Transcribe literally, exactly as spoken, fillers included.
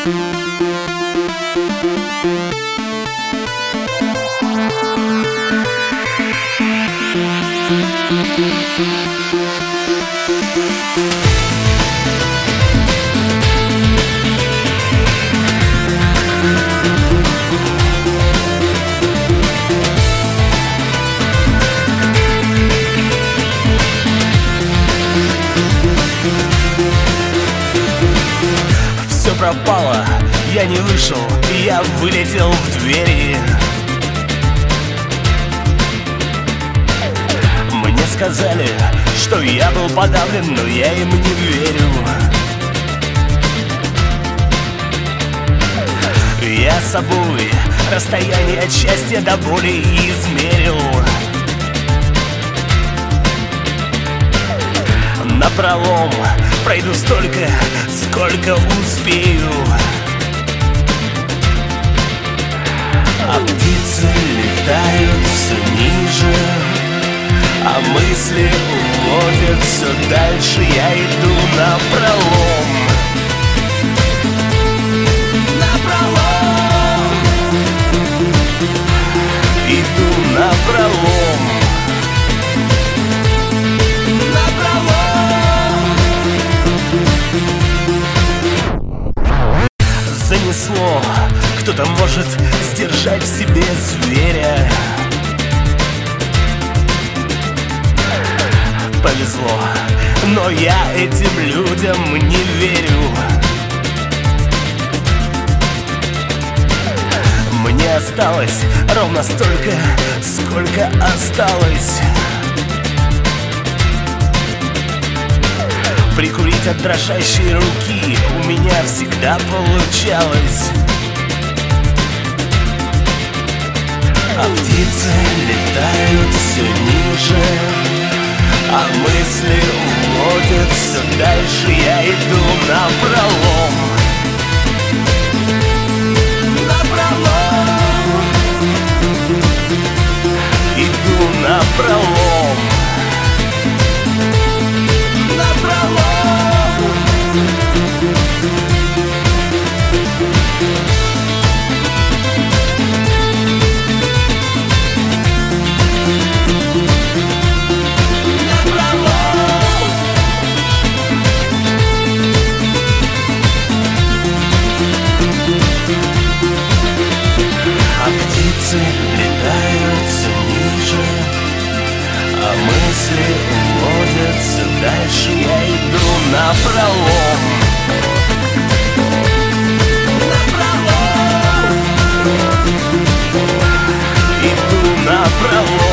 Все пропало, я не вышел, я вылетел в двери. Мне сказали, что я был подавлен, но я им не верю. Я собой расстояние от счастья до боли измерил. Напролом пройду столько, сколько успею. А птицы летают все ниже, а мысли уводят все дальше. Я иду напролом. Напролом. Иду напролом. Занесло, кто-то может сдержать в себе зверя. Повезло, но я этим людям не верю. Мне осталось ровно столько, сколько осталось. Прикурить от дрожащей руки у меня всегда получалось. А птицы летают все ниже, а мысли уводят все дальше. Я иду напролом. Напролом. Иду напролом. А птицы летают все ниже, а мысли уводят все дальше. Я иду напролом. Напролом. Иду напролом.